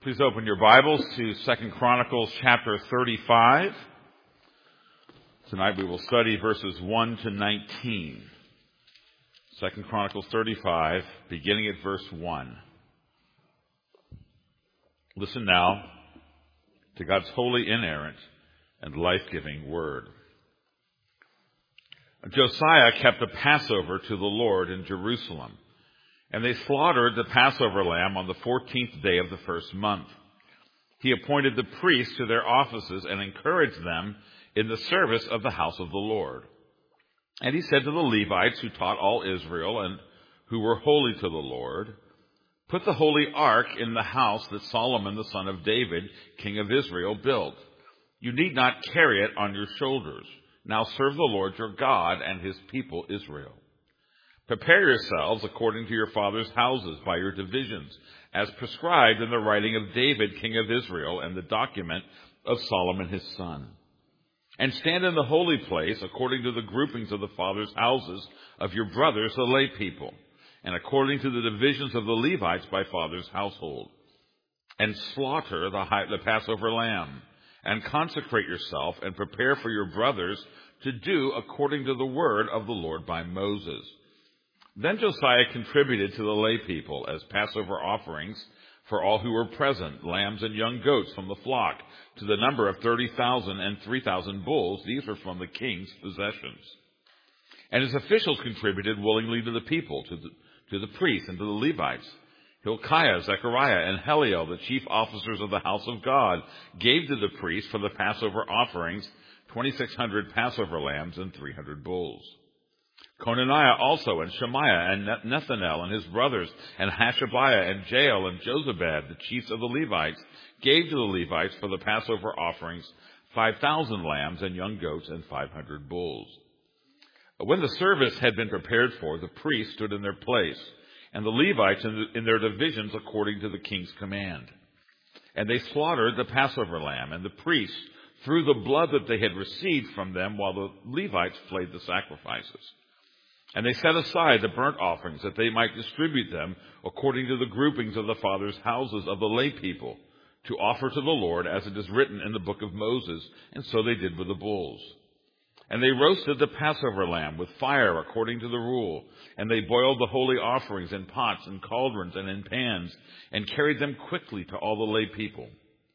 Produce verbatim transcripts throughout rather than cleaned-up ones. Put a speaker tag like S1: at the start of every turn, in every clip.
S1: Please open your Bibles to Second Chronicles chapter thirty-five. Tonight we will study verses one to nineteen. Second Chronicles thirty-five, beginning at verse one. Listen now to God's holy, inerrant, and life-giving word. Josiah kept a Passover to the Lord in Jerusalem, and they slaughtered the Passover lamb on the fourteenth day of the first month. He appointed the priests to their offices and encouraged them in the service of the house of the Lord. And he said to the Levites who taught all Israel and who were holy to the Lord, "Put the holy ark in the house that Solomon the son of David, king of Israel, built. You need not carry it on your shoulders. Now serve the Lord your God and his people Israel. Prepare yourselves according to your father's houses by your divisions, as prescribed in the writing of David, king of Israel, and the document of Solomon his son. And stand in the holy place according to the groupings of the fathers' houses of your brothers, the lay people, and according to the divisions of the Levites by father's household. And slaughter the, high, the Passover lamb, and consecrate yourself, and prepare for your brothers to do according to the word of the Lord by Moses." Then Josiah contributed to the lay people as Passover offerings for all who were present, lambs and young goats from the flock, to the number of thirty thousand and three thousand bulls. These were from the king's possessions. And his officials contributed willingly to the people, to the, to the priests and to the Levites. Hilkiah, Zechariah, and Heliel, the chief officers of the house of God, gave to the priests for the Passover offerings twenty-six hundred Passover lambs and three hundred bulls. Conaniah also, and Shemaiah, and Nethanel, and his brothers, and Hashabiah, and Jael, and Jozabad, the chiefs of the Levites, gave to the Levites for the Passover offerings five thousand lambs and young goats and five hundred bulls. When the service had been prepared for, the priests stood in their place, and the Levites in, the, in their divisions according to the king's command. And they slaughtered the Passover lamb, and the priests threw the blood that they had received from them, while the Levites flayed the sacrifices. And they set aside the burnt offerings, that they might distribute them according to the groupings of the fathers' houses of the lay people, to offer to the Lord as it is written in the book of Moses, and so they did with the bulls. And they roasted the Passover lamb with fire according to the rule, and they boiled the holy offerings in pots and cauldrons and in pans, and carried them quickly to all the lay people.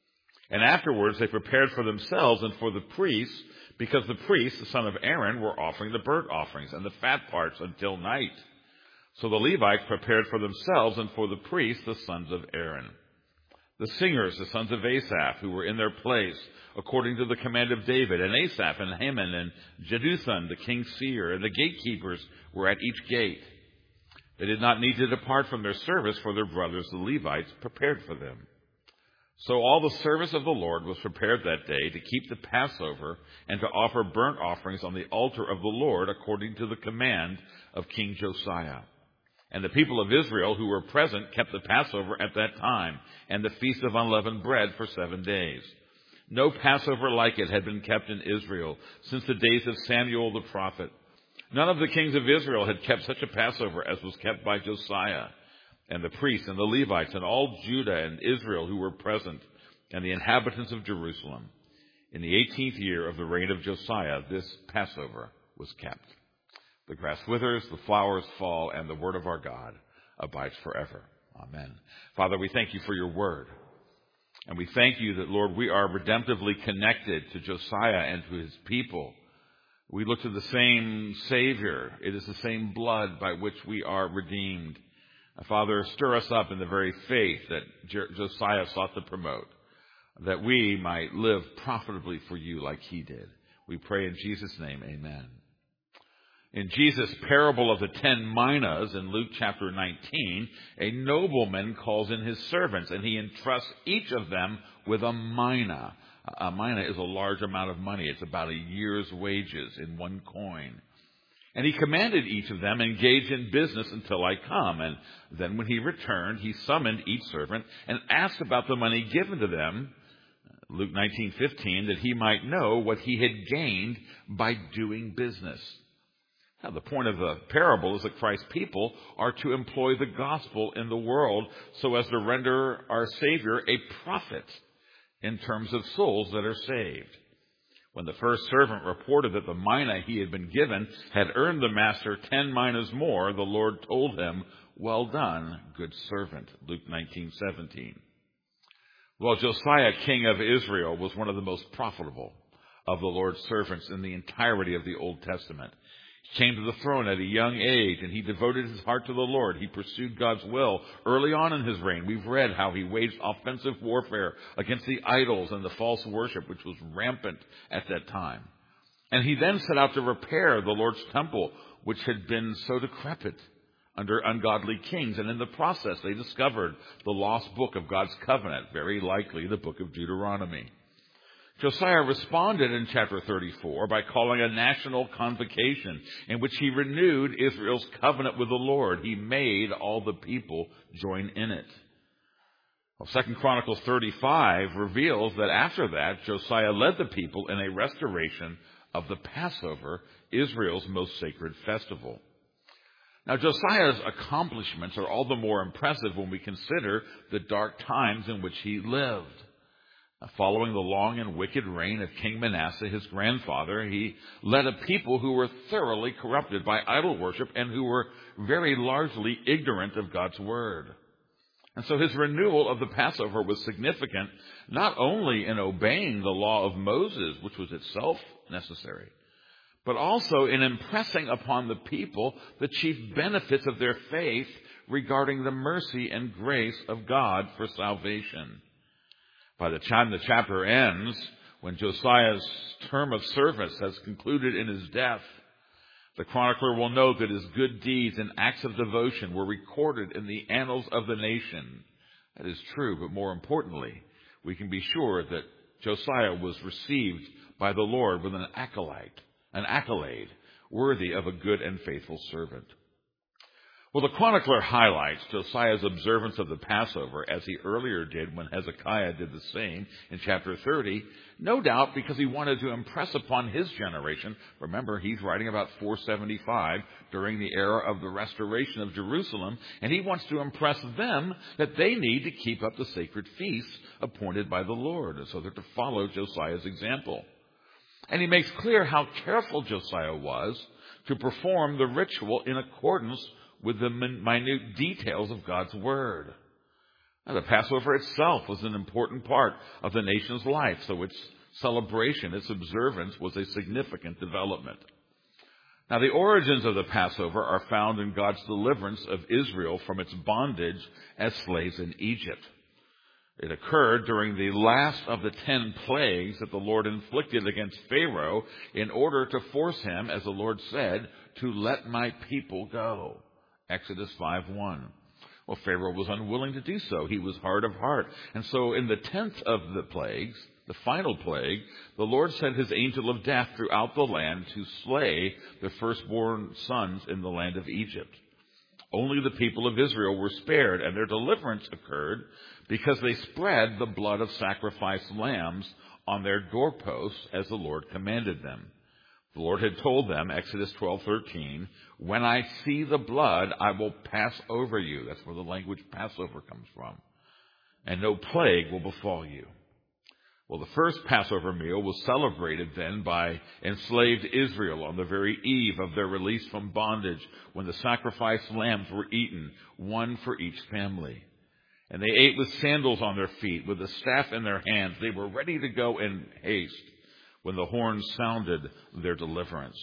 S1: And afterwards they prepared for themselves and for the priests, because the priests, the son of Aaron, were offering the burnt offerings and the fat parts until night. So the Levites prepared for themselves and for the priests, the sons of Aaron. The singers, the sons of Asaph, who were in their place, according to the command of David, and Asaph and Heman and Jeduthun, the king's seer, and the gatekeepers were at each gate. They did not need to depart from their service, for their brothers, the Levites, prepared for them. So all the service of the Lord was prepared that day to keep the Passover and to offer burnt offerings on the altar of the Lord according to the command of King Josiah. And the people of Israel who were present kept the Passover at that time and the feast of unleavened bread for seven days. No Passover like it had been kept in Israel since the days of Samuel the prophet. None of the kings of Israel had kept such a Passover as was kept by Josiah. And the priests and the Levites and all Judah and Israel who were present, and the inhabitants of Jerusalem. In the eighteenth year of the reign of Josiah, this Passover was kept. The grass withers, the flowers fall, and the word of our God abides forever. Amen. Father, we thank you for your word. And we thank you that, Lord, we are redemptively connected to Josiah and to his people. We look to the same Savior. It is the same blood by which we are redeemed. Father, stir us up in the very faith that Josiah sought to promote, that we might live profitably for you like he did. We pray in Jesus' name, amen. In Jesus' parable of the ten minas in Luke chapter nineteen, a nobleman calls in his servants, and he entrusts each of them with a mina. A mina is a large amount of money. It's about a year's wages in one coin. And he commanded each of them, engage in business until I come. And then when he returned, he summoned each servant and asked about the money given to them, Luke nineteen fifteen, that he might know what he had gained by doing business. Now, the point of the parable is that Christ's people are to employ the gospel in the world so as to render our Savior a prophet in terms of souls that are saved. When the first servant reported that the mina he had been given had earned the master ten minas more, the Lord told him, "Well done, good servant." Luke nineteen seventeen. Well, Josiah, king of Israel, was one of the most profitable of the Lord's servants in the entirety of the Old Testament. He came to the throne at a young age, and he devoted his heart to the Lord. He pursued God's will early on in his reign. We've read how he waged offensive warfare against the idols and the false worship, which was rampant at that time. And he then set out to repair the Lord's temple, which had been so decrepit under ungodly kings. And in the process, they discovered the lost book of God's covenant, very likely the book of Deuteronomy. Josiah responded in chapter thirty-four by calling a national convocation in which he renewed Israel's covenant with the Lord. He made all the people join in it. Well, Second Chronicles thirty-five reveals that after that, Josiah led the people in a restoration of the Passover, Israel's most sacred festival. Now, Josiah's accomplishments are all the more impressive when we consider the dark times in which he lived. Following the long and wicked reign of King Manasseh, his grandfather, he led a people who were thoroughly corrupted by idol worship and who were very largely ignorant of God's word. And so his renewal of the Passover was significant, not only in obeying the law of Moses, which was itself necessary, but also in impressing upon the people the chief benefits of their faith regarding the mercy and grace of God for salvation. By the time the chapter ends, when Josiah's term of service has concluded in his death, the chronicler will note that his good deeds and acts of devotion were recorded in the annals of the nation. That is true, but more importantly, we can be sure that Josiah was received by the Lord with an accolade, an accolade worthy of a good and faithful servant. Well, the chronicler highlights Josiah's observance of the Passover as he earlier did when Hezekiah did the same in chapter thirty, no doubt because he wanted to impress upon his generation. Remember, he's writing about four seventy-five during the era of the restoration of Jerusalem, and he wants to impress them that they need to keep up the sacred feasts appointed by the Lord, so they're to follow Josiah's example. And he makes clear how careful Josiah was to perform the ritual in accordance with the minute details of God's word. Now, the Passover itself was an important part of the nation's life, so its celebration, its observance, was a significant development. Now, the origins of the Passover are found in God's deliverance of Israel from its bondage as slaves in Egypt. It occurred during the last of the ten plagues that the Lord inflicted against Pharaoh in order to force him, as the Lord said, to let my people go. Exodus five one. Well, Pharaoh was unwilling to do so. He was hard of heart. And so in the tenth of the plagues, the final plague, the Lord sent his angel of death throughout the land to slay the firstborn sons in the land of Egypt. Only the people of Israel were spared, and their deliverance occurred because they spread the blood of sacrificed lambs on their doorposts as the Lord commanded them. The Lord had told them, Exodus twelve thirteen, when I see the blood, I will pass over you. That's where the language Passover comes from. And no plague will befall you. Well, the first Passover meal was celebrated then by enslaved Israel on the very eve of their release from bondage, when the sacrificed lambs were eaten, one for each family. And they ate with sandals on their feet, with a staff in their hands. They were ready to go in haste when the horn sounded their deliverance.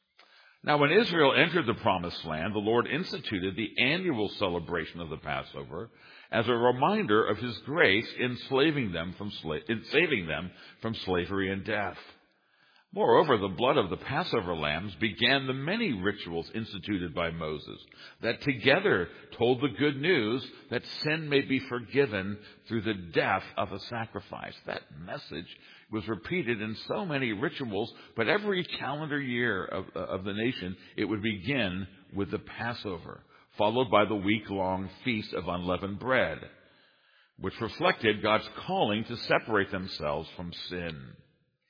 S1: Now, when Israel entered the Promised Land, the Lord instituted the annual celebration of the Passover as a reminder of his grace in, slaving them from sla- in saving them from slavery and death. Moreover, the blood of the Passover lambs began the many rituals instituted by Moses that together told the good news that sin may be forgiven through the death of a sacrifice. That message was repeated in so many rituals, but every calendar year of, of the nation, it would begin with the Passover, followed by the week-long Feast of Unleavened Bread, which reflected God's calling to separate themselves from sin.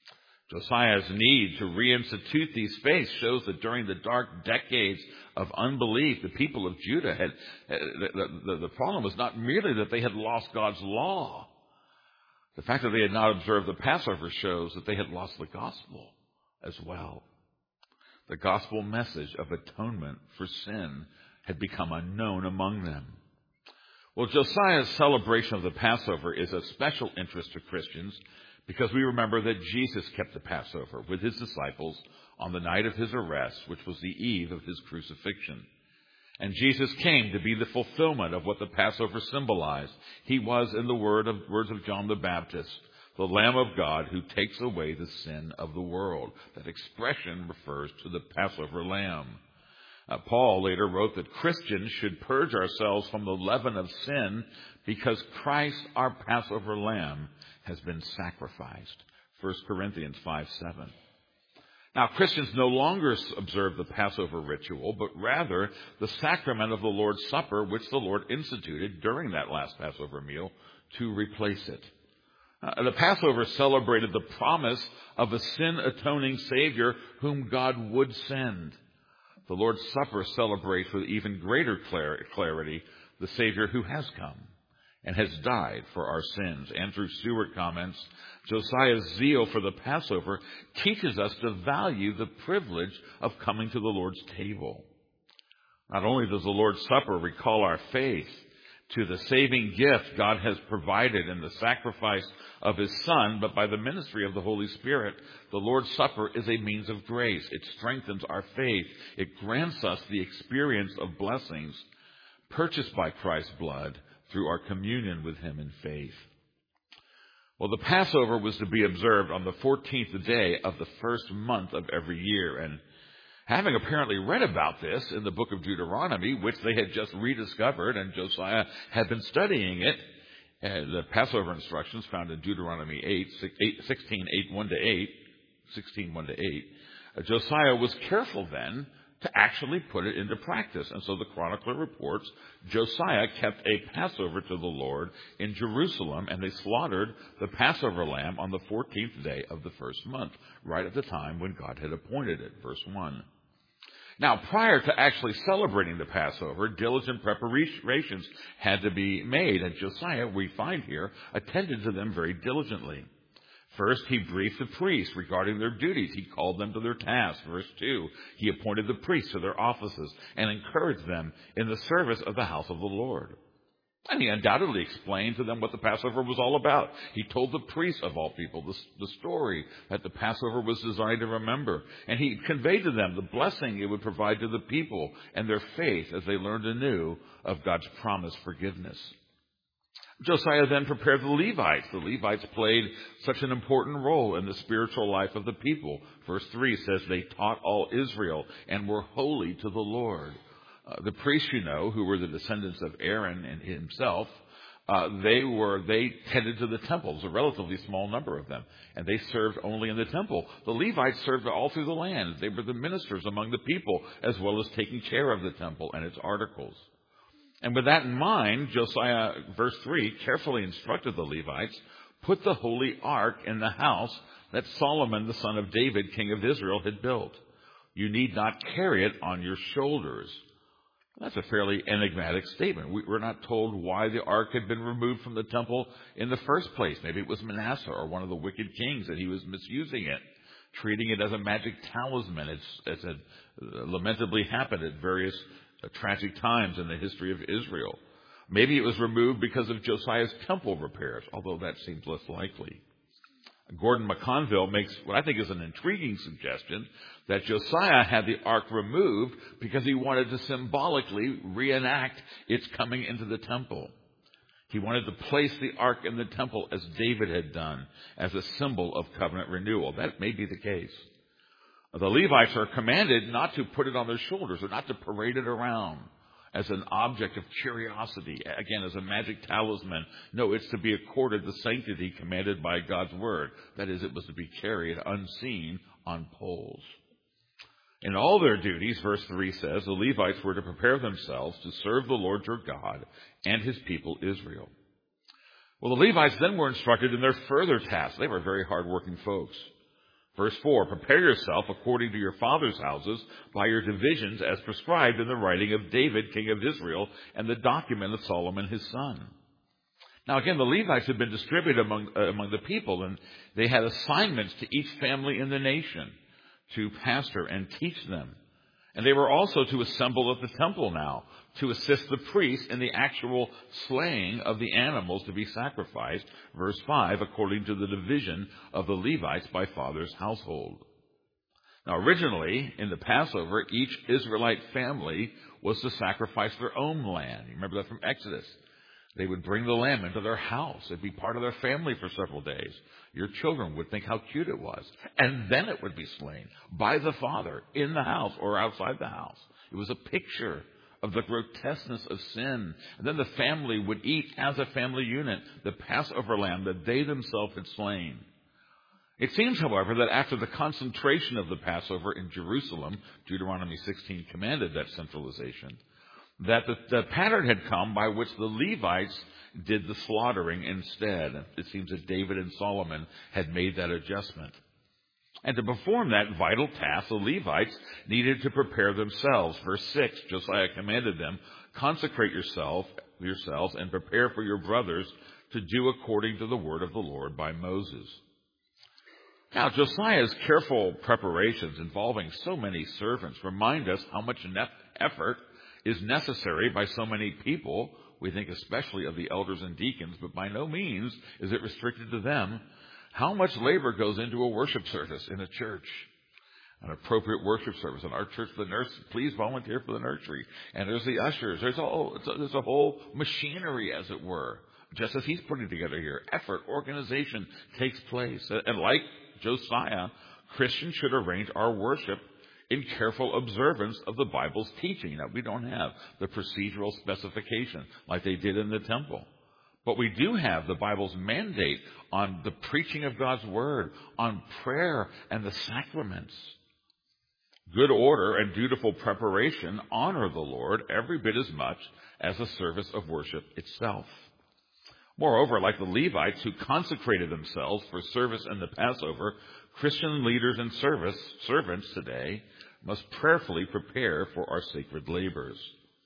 S1: Josiah's need to reinstitute these faiths shows that during the dark decades of unbelief, the people of Judah had, the, the, the problem was not merely that they had lost God's law. The fact that they had not observed the Passover shows that they had lost the gospel as well. The gospel message of atonement for sin had become unknown among them. Well, Josiah's celebration of the Passover is of special interest to Christians because we remember that Jesus kept the Passover with his disciples on the night of his arrest, which was the eve of his crucifixion. And Jesus came to be the fulfillment of what the Passover symbolized. He was, in the word of, words of John the Baptist, the Lamb of God who takes away the sin of the world. That expression refers to the Passover lamb. Uh, Paul later wrote that Christians should purge ourselves from the leaven of sin because Christ, our Passover lamb, has been sacrificed. First Corinthians five seven. Now, Christians no longer observe the Passover ritual, but rather the sacrament of the Lord's Supper, which the Lord instituted during that last Passover meal to replace it. Uh, the Passover celebrated the promise of a sin-atoning Savior whom God would send. The Lord's Supper celebrates with even greater clarity the Savior who has come and has died for our sins. Andrew Stewart comments, Josiah's zeal for the Passover teaches us to value the privilege of coming to the Lord's table. Not only does the Lord's Supper recall our faith to the saving gift God has provided in the sacrifice of his Son, but by the ministry of the Holy Spirit, the Lord's Supper is a means of grace. It strengthens our faith. It grants us the experience of blessings purchased by Christ's blood through our communion with him in faith. Well, the Passover was to be observed on the fourteenth day of the first month of every year. And having apparently read about this in the book of Deuteronomy, which they had just rediscovered, and Josiah had been studying it, and the Passover instructions found in Deuteronomy eight, sixteen, eight, one to eight, sixteen, one to eight, uh, Josiah was careful then to actually put it into practice. And so the chronicler reports Josiah kept a Passover to the Lord in Jerusalem, and they slaughtered the Passover lamb on the fourteenth day of the first month, right at the time when God had appointed it. Verse one. Now, prior to actually celebrating the Passover, diligent preparations had to be made, and Josiah, we find here, attended to them very diligently. First, he briefed the priests regarding their duties. He called them to their tasks. Verse two, he appointed the priests to their offices and encouraged them in the service of the house of the Lord. And he undoubtedly explained to them what the Passover was all about. He told the priests, of all people, the, the story that the Passover was designed to remember. And he conveyed to them the blessing it would provide to the people and their faith as they learned anew of God's promised forgiveness. Josiah then prepared the Levites. The Levites played such an important role in the spiritual life of the people. Verse three says they taught all Israel and were holy to the Lord. Uh, the priests, you know, who were the descendants of Aaron and himself, uh, they were, they tended to the temples, a relatively small number of them, and they served only in the temple. The Levites served all through the land. They were the ministers among the people, as well as taking care of the temple and its articles. And with that in mind, Josiah, verse three, carefully instructed the Levites, put the holy ark in the house that Solomon, the son of David, king of Israel, had built. You need not carry it on your shoulders. That's a fairly enigmatic statement. We, we're not told why the ark had been removed from the temple in the first place. Maybe it was Manasseh or one of the wicked kings that he was misusing it, treating it as a magic talisman, as, as had lamentably happened at various uh, tragic times in the history of Israel. Maybe it was removed because of Josiah's temple repairs, although that seems less likely. Gordon McConville makes what I think is an intriguing suggestion that Josiah had the ark removed because he wanted to symbolically reenact its coming into the temple. He wanted to place the ark in the temple as David had done, as a symbol of covenant renewal. That may be the case. The Levites are commanded not to put it on their shoulders or not to parade it around as an object of curiosity, again, as a magic talisman. No, it's to be accorded the sanctity commanded by God's word. That is, it was to be carried unseen on poles. In all their duties, verse three says, the Levites were to prepare themselves to serve the Lord your God and his people Israel. Well, the Levites then were instructed in their further tasks. They were very hard-working folks. Verse four, prepare yourself according to your father's houses by your divisions as prescribed in the writing of David, king of Israel, and the document of Solomon his son. Now again, the Levites had been distributed among, uh, among the people, and they had assignments to each family in the nation to pastor and teach them. And they were also to assemble at the temple now to assist the priests in the actual slaying of the animals to be sacrificed, verse five, according to the division of the Levites by father's household. Now originally, in the Passover, each Israelite family was to sacrifice their own lamb. You remember that from Exodus. They would bring the lamb into their house. It'd be part of their family for several days. Your children would think how cute it was. And then it would be slain by the father in the house or outside the house. It was a picture of the grotesqueness of sin. And then the family would eat as a family unit the Passover lamb that they themselves had slain. It seems, however, that after the concentration of the Passover in Jerusalem, Deuteronomy sixteen commanded that centralization, that the, the pattern had come by which the Levites did the slaughtering instead. It seems that David and Solomon had made that adjustment. And to perform that vital task, the Levites needed to prepare themselves. Verse six, Josiah commanded them, consecrate yourself, yourselves and prepare for your brothers to do according to the word of the Lord by Moses. Now, Josiah's careful preparations involving so many servants remind us how much effort is necessary by so many people. We think especially of the elders and deacons, but by no means is it restricted to them. How much labor goes into a worship service in a church? An appropriate worship service. In our church, the nurse, please volunteer for the nursery. And there's the ushers. There's a, there's a whole machinery, as it were, just as he's putting together here. Effort, organization takes place. And like Josiah, Christians should arrange our worship in careful observance of the Bible's teaching. Now, we don't have the procedural specification like they did in the temple. But we do have the Bible's mandate on the preaching of God's word, on prayer and the sacraments. Good order and dutiful preparation honor the Lord every bit as much as the service of worship itself. Moreover, like the Levites who consecrated themselves for service in the Passover, Christian leaders and service servants today must prayerfully prepare for our sacred labors.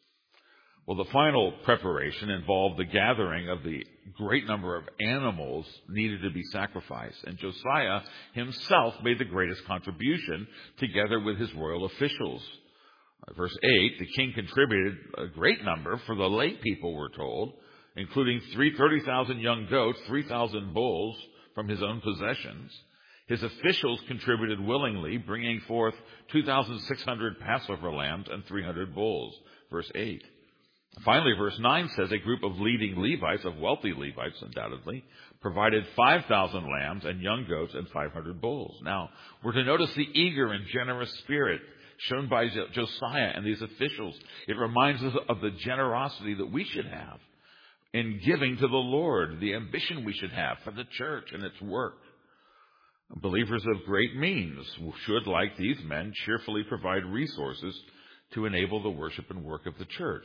S1: Well, the final preparation involved the gathering of the great number of animals needed to be sacrificed, and Josiah himself made the greatest contribution together with his royal officials. Verse eight, the king contributed a great number for the lay people, we're told, including thirty thousand young goats, three thousand bulls from his own possessions. His officials contributed willingly, bringing forth two thousand six hundred Passover lambs and three hundred bulls. Verse eight. Finally, verse nine says a group of leading Levites, of wealthy Levites undoubtedly, provided five thousand lambs and young goats and five hundred bulls. Now, we're to notice the eager and generous spirit shown by Josiah and these officials. It reminds us of the generosity that we should have in giving to the Lord, the ambition we should have for the church and its work. Believers of great means should, like these men, cheerfully provide resources to enable the worship and work of the church.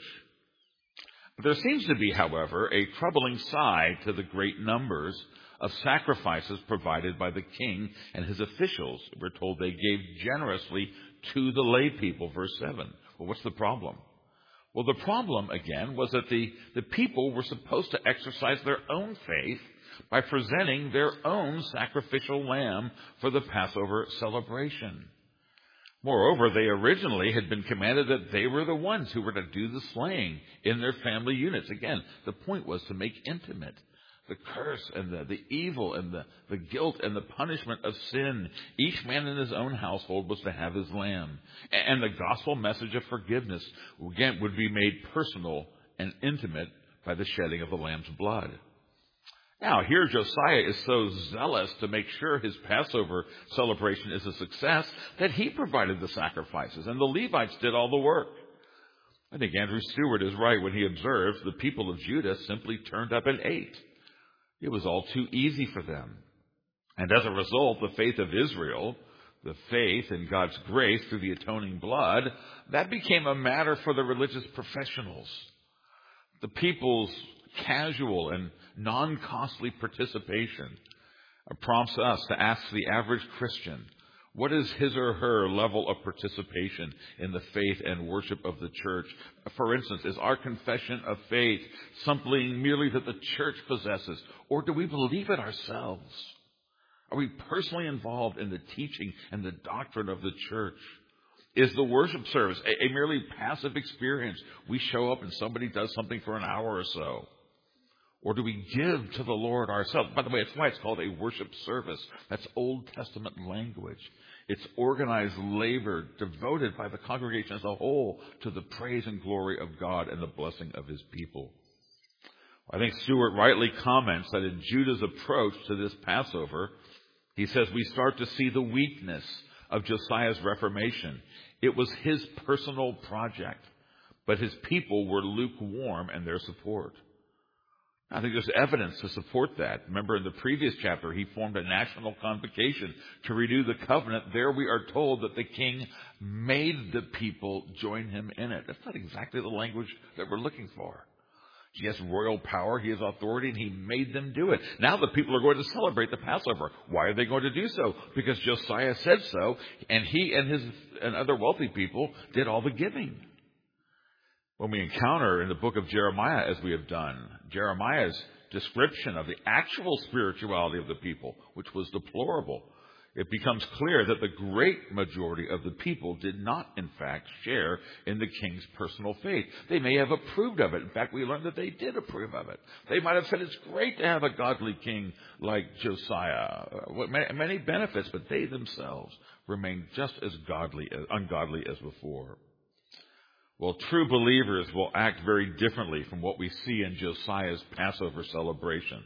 S1: There seems to be, however, a troubling side to the great numbers of sacrifices provided by the king and his officials. We're told they gave generously to the lay people, verse seven. Well, what's the problem? Well, the problem, again, was that the, the people were supposed to exercise their own faith by presenting their own sacrificial lamb for the Passover celebration. Moreover, they originally had been commanded that they were the ones who were to do the slaying in their family units. Again, the point was to make intimate the curse and the, the evil and the, the guilt and the punishment of sin. Each man in his own household was to have his lamb. And the gospel message of forgiveness, again, would be made personal and intimate by the shedding of the lamb's blood. Now, here Josiah is so zealous to make sure his Passover celebration is a success that he provided the sacrifices, and the Levites did all the work. I think Andrew Stewart is right when he observes the people of Judah simply turned up and ate. It was all too easy for them. And as a result, the faith of Israel, the faith in God's grace through the atoning blood, that became a matter for the religious professionals. The people's casual and non-costly participation prompts us to ask the average Christian, What is his or her level of participation in the faith and worship of the church? For instance, is our confession of faith something merely that the church possesses, or do we believe it ourselves? Are we personally involved in the teaching and the doctrine of the church? Is the worship service a, a merely passive experience? We show up and somebody does something for an hour or so. Or do we give to the Lord ourselves? By the way, that's why it's called a worship service. That's Old Testament language. It's organized labor devoted by the congregation as a whole to the praise and glory of God and the blessing of his people. I think Stuart rightly comments that in Judah's approach to this Passover, he says we start to see the weakness of Josiah's reformation. It was his personal project, but his people were lukewarm in their support. I think there's evidence to support that. Remember, in the previous chapter, he formed a national convocation to renew the covenant. There we are told that the king made the people join him in it. That's not exactly the language that we're looking for. He has royal power, he has authority, and he made them do it. Now the people are going to celebrate the Passover. Why are they going to do so? Because Josiah said so, and he and his and other wealthy people did all the giving. When we encounter in the book of Jeremiah, as we have done, Jeremiah's description of the actual spirituality of the people, which was deplorable, it becomes clear that the great majority of the people did not, in fact, share in the king's personal faith. They may have approved of it. In fact, we learned that they did approve of it. They might have said it's great to have a godly king like Josiah. Many benefits, but they themselves remained just as godly, ungodly as before. Well, true believers will act very differently from what we see in Josiah's Passover celebration.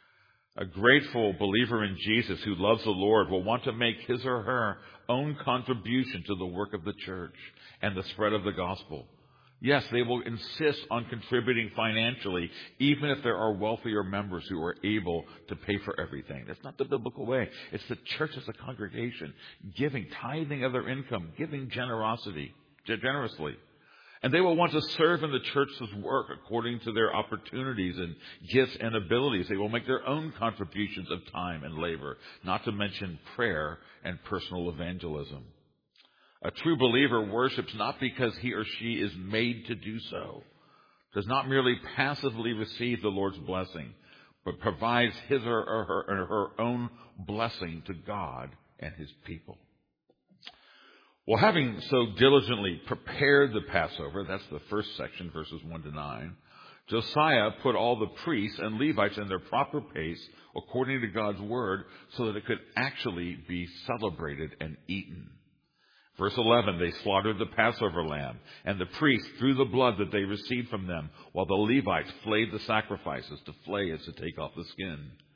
S1: A grateful believer in Jesus who loves the Lord will want to make his or her own contribution to the work of the church and the spread of the gospel. Yes, they will insist on contributing financially, even if there are wealthier members who are able to pay for everything. That's not the biblical way. It's the church as a congregation, giving, tithing of their income, giving generosity, generously. And they will want to serve in the church's work according to their opportunities and gifts and abilities. They will make their own contributions of time and labor, not to mention prayer and personal evangelism. A true believer worships not because he or she is made to do so, does not merely passively receive the Lord's blessing, but provides his or her, or her own blessing to God and his people. Well, having so diligently prepared the Passover, that's the first section, verses one to nine, Josiah put all the priests and Levites in their proper place according to God's word so that it could actually be celebrated and eaten. Verse eleven, they slaughtered the Passover lamb, and the priests threw the blood that they received from them, while the Levites flayed the sacrifices. To flay is to take off the skin.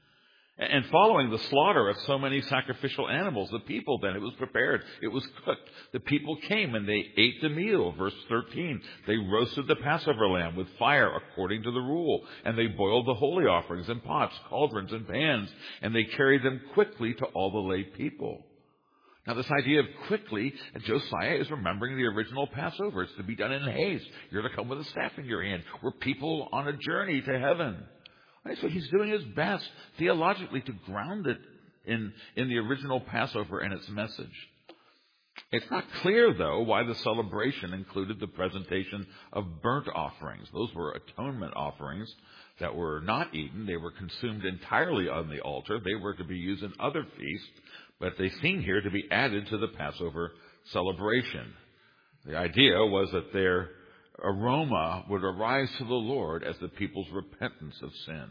S1: And following the slaughter of so many sacrificial animals, the people then, it was prepared, it was cooked. The people came and they ate the meal. Verse thirteen, they roasted the Passover lamb with fire according to the rule. And they boiled the holy offerings in pots, cauldrons, and pans. And they carried them quickly to all the lay people. Now this idea of quickly, Josiah is remembering the original Passover. It's to be done in haste. You're to come with a staff in your hand. We're people on a journey to heaven. So he's doing his best theologically to ground it in, in the original Passover and its message. It's not clear, though, why the celebration included the presentation of burnt offerings. Those were atonement offerings that were not eaten. They were consumed entirely on the altar. They were to be used in other feasts, but they seem here to be added to the Passover celebration. The idea was that their aroma would arise to the Lord as the people's repentance of sin.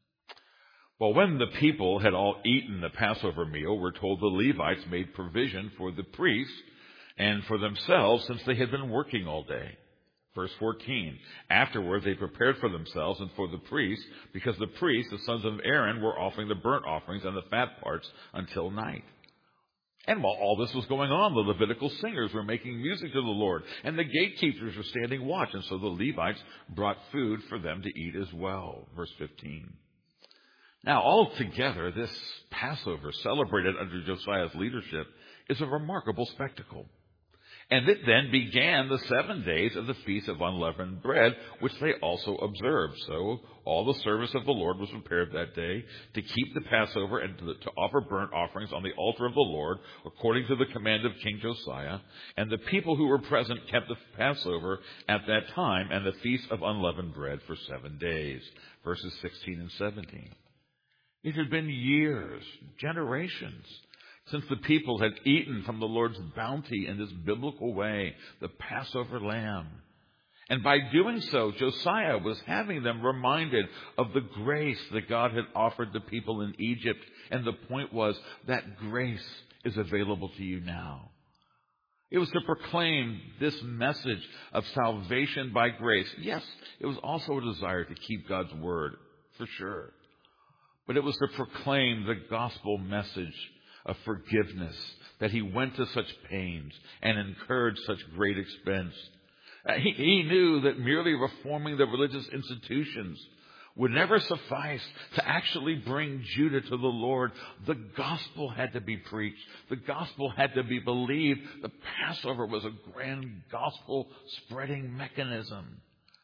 S1: Well, when the people had all eaten the Passover meal, we're told the Levites made provision for the priests and for themselves since they had been working all day. Verse fourteen, afterward they prepared for themselves and for the priests, because the priests, the sons of Aaron, were offering the burnt offerings and the fat parts until night. And while all this was going on, the Levitical singers were making music to the Lord, and the gatekeepers were standing watch, and so the Levites brought food for them to eat as well. Verse fifteen. Now, altogether, this Passover, celebrated under Josiah's leadership, is a remarkable spectacle. And it then began the seven days of the Feast of Unleavened Bread, which they also observed. So all the service of the Lord was prepared that day to keep the Passover and to, to offer burnt offerings on the altar of the Lord, according to the command of King Josiah. And the people who were present kept the Passover at that time and the Feast of Unleavened Bread for seven days. Verses sixteen and seventeen. It had been years, generations, since the people had eaten from the Lord's bounty in this biblical way, the Passover lamb. And by doing so, Josiah was having them reminded of the grace that God had offered the people in Egypt. And the point was that grace is available to you now. It was to proclaim this message of salvation by grace. Yes, it was also a desire to keep God's word, for sure. But it was to proclaim the gospel message of forgiveness, that he went to such pains and incurred such great expense. Uh, he, he knew that merely reforming the religious institutions would never suffice to actually bring Judah to the Lord. The gospel had to be preached. The gospel had to be believed. The Passover was a grand gospel spreading mechanism.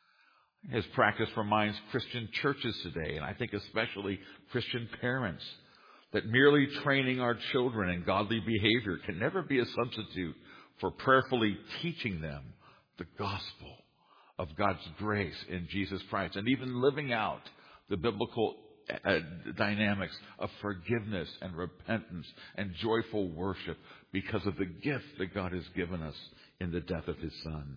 S1: His practice reminds Christian churches today, and I think especially Christian parents, that merely training our children in godly behavior can never be a substitute for prayerfully teaching them the gospel of God's grace in Jesus Christ, and even living out the biblical uh, dynamics of forgiveness and repentance and joyful worship because of the gift that God has given us in the death of his Son.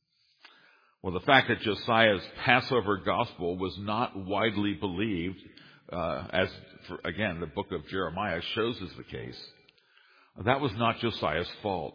S1: Well, the fact that Josiah's Passover gospel was not widely believed, Uh, as, for, again, the book of Jeremiah shows is the case, that was not Josiah's fault.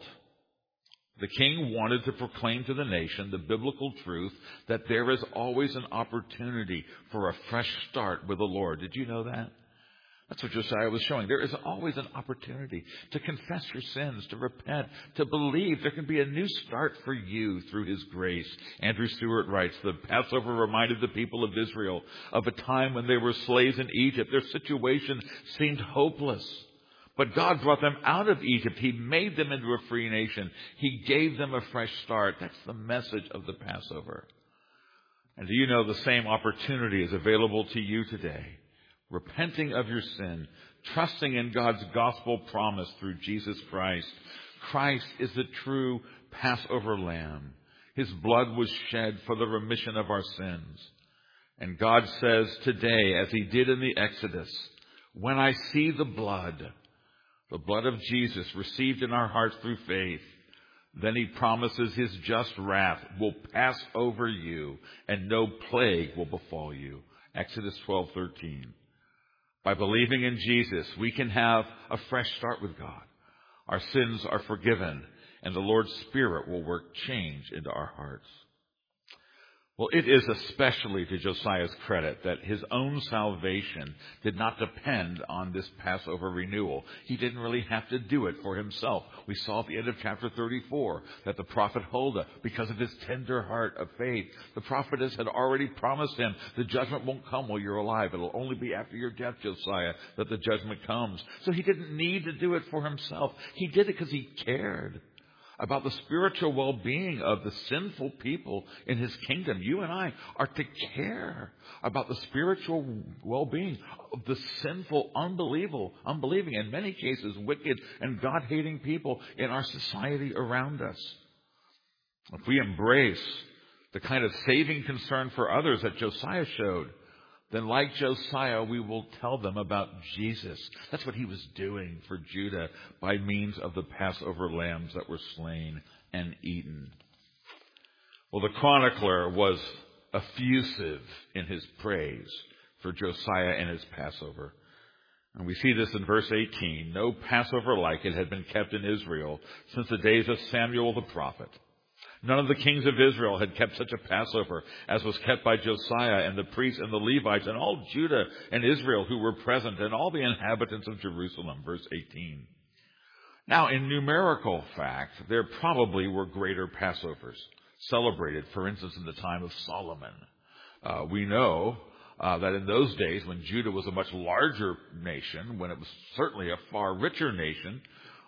S1: The king wanted to proclaim to the nation the biblical truth that there is always an opportunity for a fresh start with the Lord. Did you know that? That's what Josiah was showing. There is always an opportunity to confess your sins, to repent, to believe there can be a new start for you through his grace. Andrew Stewart writes, the Passover reminded the people of Israel of a time when they were slaves in Egypt. Their situation seemed hopeless. But God brought them out of Egypt. He made them into a free nation. He gave them a fresh start. That's the message of the Passover. And do you know the same opportunity is available to you today? Repenting of your sin, trusting in God's gospel promise through Jesus Christ. Christ is the true Passover lamb. His blood was shed for the remission of our sins. And God says today, as he did in the Exodus, when I see the blood, the blood of Jesus received in our hearts through faith, then he promises his just wrath will pass over you and no plague will befall you. Exodus twelve thirteen. By believing in Jesus, we can have a fresh start with God. Our sins are forgiven, and the Lord's Spirit will work change into our hearts. Well, it is especially to Josiah's credit that his own salvation did not depend on this Passover renewal. He didn't really have to do it for himself. We saw at the end of chapter thirty-four that the prophet Huldah, because of his tender heart of faith, the prophetess had already promised him the judgment won't come while you're alive. It'll only be after your death, Josiah, that the judgment comes. So he didn't need to do it for himself. He did it because he cared about the spiritual well-being of the sinful people in his kingdom. You and I are to care about the spiritual well-being of the sinful, unbelievable, unbelieving, in many cases, wicked and God-hating people in our society around us. If we embrace the kind of saving concern for others that Josiah showed, then like Josiah, we will tell them about Jesus. That's what he was doing for Judah by means of the Passover lambs that were slain and eaten. Well, the chronicler was effusive in his praise for Josiah and his Passover. And we see this in verse eighteen. No Passover like it had been kept in Israel since the days of Samuel the prophet. None of the kings of Israel had kept such a Passover as was kept by Josiah and the priests and the Levites and all Judah and Israel who were present and all the inhabitants of Jerusalem. Verse eighteen. Now, in numerical fact, there probably were greater Passovers celebrated, for instance, in the time of Solomon. Uh, we know uh, that in those days, when Judah was a much larger nation, when it was certainly a far richer nation,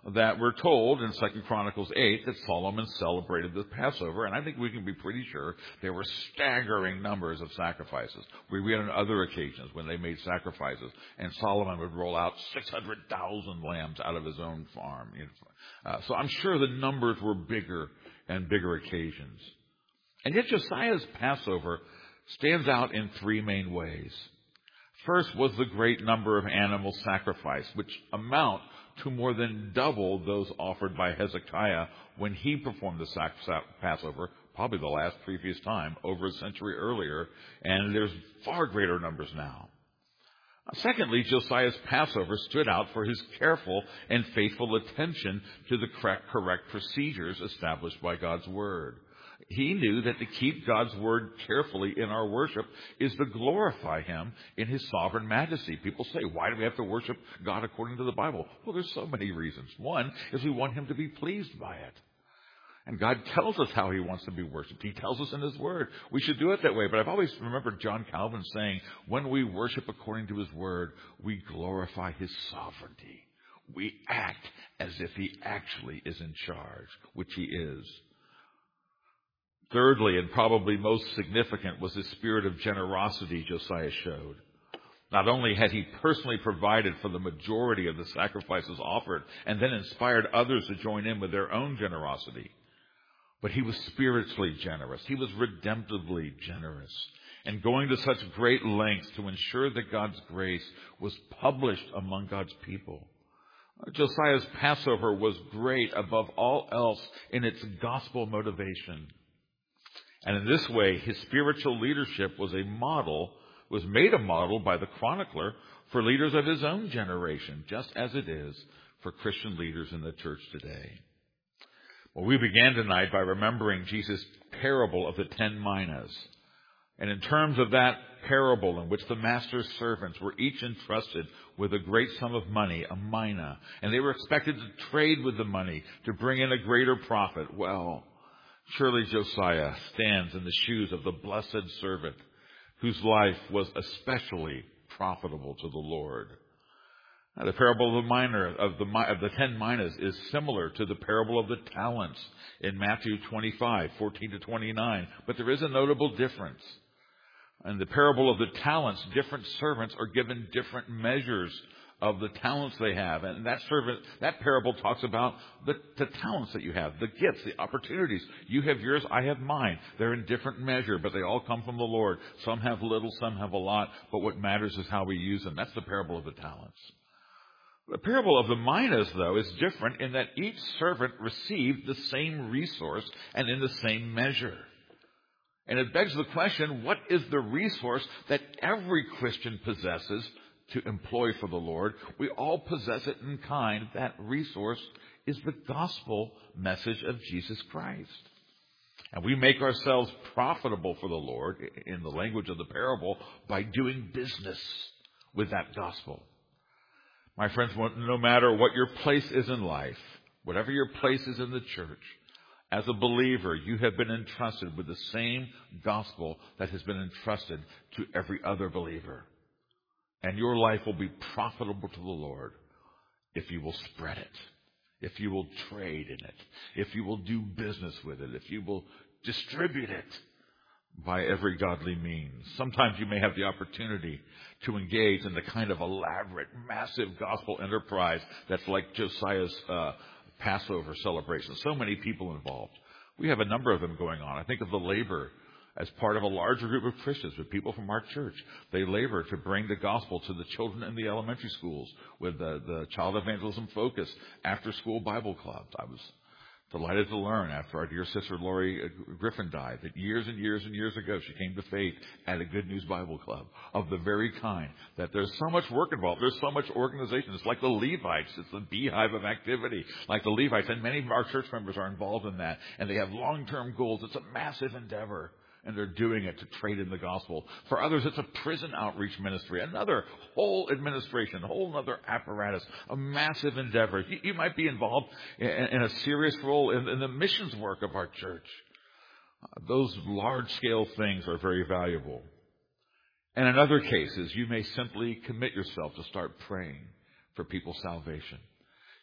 S1: that we're told in Second Chronicles eight that Solomon celebrated the Passover, and I think we can be pretty sure there were staggering numbers of sacrifices. We read on other occasions when they made sacrifices, and Solomon would roll out six hundred thousand lambs out of his own farm. Uh, so I'm sure the numbers were bigger and bigger occasions. And yet Josiah's Passover stands out in three main ways. First was the great number of animals sacrificed, which amount to more than double those offered by Hezekiah when he performed the sac- sac- Passover, probably the last previous time, over a century earlier, and there's far greater numbers now. Secondly, Josiah's Passover stood out for his careful and faithful attention to the correct, correct procedures established by God's Word. He knew that to keep God's Word carefully in our worship is to glorify Him in His sovereign majesty. People say, why do we have to worship God according to the Bible? Well, there's so many reasons. One is we want Him to be pleased by it. And God tells us how He wants to be worshipped. He tells us in His Word. We should do it that way. But I've always remembered John Calvin saying, when we worship according to His Word, we glorify His sovereignty. We act as if He actually is in charge, which He is. Thirdly, and probably most significant, was the spirit of generosity Josiah showed. Not only had he personally provided for the majority of the sacrifices offered and then inspired others to join in with their own generosity, but he was spiritually generous. He was redemptively generous, and going to such great lengths to ensure that God's grace was published among God's people. Josiah's Passover was great above all else in its gospel motivation. And in this way, his spiritual leadership was a model, was made a model by the chronicler for leaders of his own generation, just as it is for Christian leaders in the church today. Well, we began tonight by remembering Jesus' parable of the ten minas. And in terms of that parable in which the master's servants were each entrusted with a great sum of money, a mina, and they were expected to trade with the money to bring in a greater profit, well, surely Josiah stands in the shoes of the blessed servant whose life was especially profitable to the Lord. Now, the parable of the miner of the of the ten minas is similar to the parable of the talents in Matthew twenty-five, fourteen to twenty-nine, but there is a notable difference. In the parable of the talents, different servants are given different measures of the talents they have. And that servant, that parable talks about the, the talents that you have, the gifts, the opportunities. You have yours, I have mine. They're in different measure, but they all come from the Lord. Some have little, some have a lot, but what matters is how we use them. That's the parable of the talents. The parable of the minas, though, is different in that each servant received the same resource and in the same measure. And it begs the question, what is the resource that every Christian possesses to employ for the Lord? We all possess it in kind. That resource is the gospel message of Jesus Christ. And we make ourselves profitable for the Lord, in the language of the parable, by doing business with that gospel. My friends, no matter what your place is in life, whatever your place is in the church, as a believer, you have been entrusted with the same gospel that has been entrusted to every other believer. And your life will be profitable to the Lord if you will spread it, if you will trade in it, if you will do business with it, if you will distribute it by every godly means. Sometimes you may have the opportunity to engage in the kind of elaborate, massive gospel enterprise that's like Josiah's uh, Passover celebration. So many people involved. We have a number of them going on. I think of the labor as part of a larger group of Christians, with people from our church. They labor to bring the gospel to the children in the elementary schools with the, the Child Evangelism Focus after-school Bible clubs. I was delighted to learn after our dear sister Lori Griffin died that years and years and years ago she came to faith at a Good News Bible Club of the very kind that there's so much work involved. There's so much organization. It's like the Levites. It's the beehive of activity like the Levites. And many of our church members are involved in that. And they have long-term goals. It's a massive endeavor. And they're doing it to trade in the gospel. For others, it's a prison outreach ministry, another whole administration, a whole other apparatus, a massive endeavor. You, you might be involved in, in a serious role in, in the missions work of our church. Uh, those large-scale things are very valuable. And in other cases, you may simply commit yourself to start praying for people's salvation.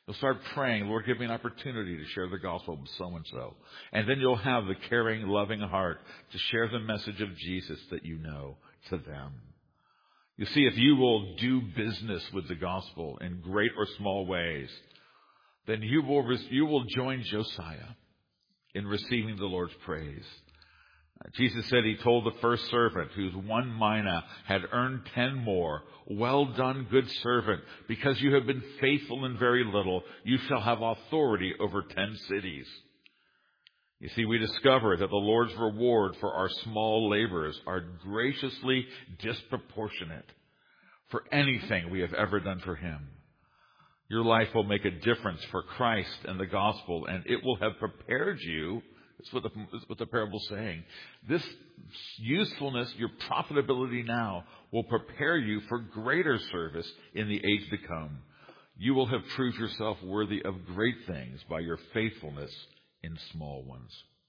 S1: You'll start praying, Lord, give me an opportunity to share the gospel with so-and-so. And then you'll have the caring, loving heart to share the message of Jesus that you know to them. You see, if you will do business with the gospel in great or small ways, then you will, you will join Josiah in receiving the Lord's praise. Jesus said he told the first servant, whose one mina had earned ten more, well done, good servant, because you have been faithful in very little, you shall have authority over ten cities. You see, we discover that the Lord's reward for our small labors are graciously disproportionate for anything we have ever done for him. Your life will make a difference for Christ and the gospel, and it will have prepared you. That's what the, that's what the parable is saying. This usefulness, your profitability now, will prepare you for greater service in the age to come. You will have proved yourself worthy of great things by your faithfulness in small ones.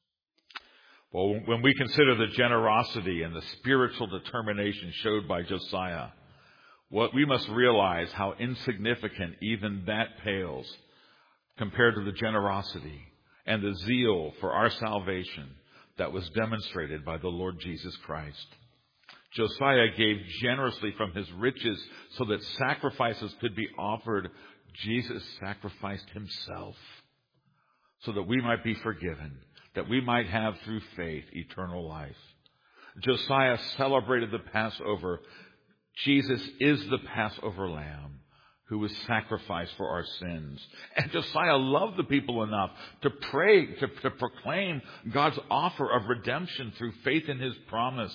S1: Well, when we consider the generosity and the spiritual determination showed by Josiah, what we must realize how insignificant even that pales compared to the generosity and the zeal for our salvation that was demonstrated by the Lord Jesus Christ. Josiah gave generously from his riches so that sacrifices could be offered. Jesus sacrificed himself so that we might be forgiven, that we might have through faith eternal life. Josiah celebrated the Passover. Jesus is the Passover lamb who was sacrificed for our sins. And Josiah loved the people enough to pray, to, to proclaim God's offer of redemption through faith in his promise.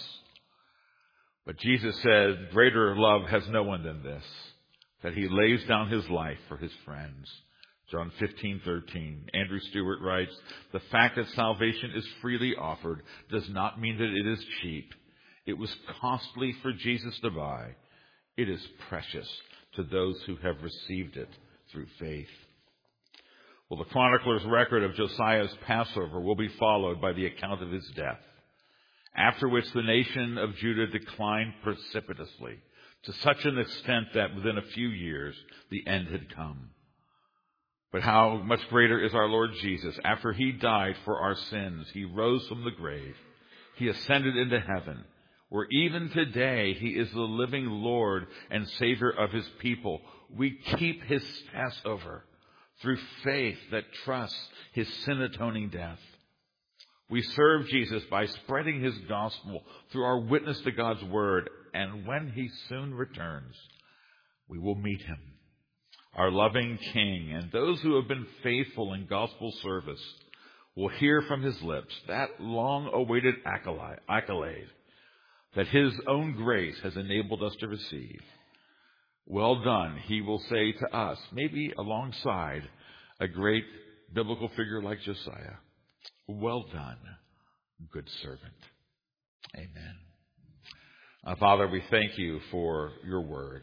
S1: But Jesus said, greater love has no one than this, that he lays down his life for his friends. John fifteen thirteen. Andrew Stewart writes, the fact that salvation is freely offered does not mean that it is cheap. It was costly for Jesus to buy. It is precious to those who have received it through faith. Well, the chronicler's record of Josiah's Passover will be followed by the account of his death, after which the nation of Judah declined precipitously, to such an extent that within a few years the end had come. But how much greater is our Lord Jesus. After he died for our sins, he rose from the grave. He ascended into heaven, where even today he is the living Lord and Savior of his people. We keep his Passover through faith that trusts his sin-atoning death. We serve Jesus by spreading his gospel through our witness to God's word. And when he soon returns, we will meet him, our loving King. And those who have been faithful in gospel service will hear from his lips that long-awaited accolade that his own grace has enabled us to receive. Well done, he will say to us, maybe alongside a great biblical figure like Josiah. Well done, good servant. Amen. Uh, Father, we thank you for your word.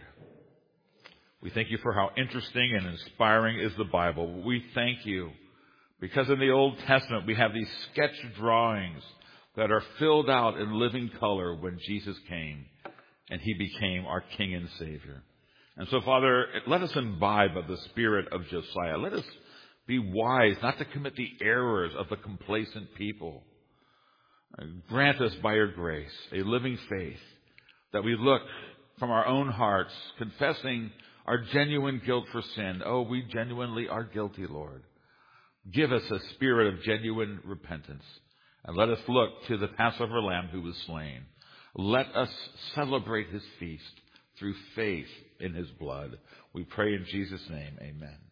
S1: We thank you for how interesting and inspiring is the Bible. We thank you because in the Old Testament we have these sketch drawings that are filled out in living color when Jesus came and he became our King and Savior. And so, Father, let us imbibe of the spirit of Josiah. Let us be wise not to commit the errors of the complacent people. Grant us by your grace a living faith that we look from our own hearts, confessing our genuine guilt for sin. Oh, we genuinely are guilty, Lord. Give us a spirit of genuine repentance. And let us look to the Passover lamb who was slain. Let us celebrate his feast through faith in his blood. We pray in Jesus' name, amen.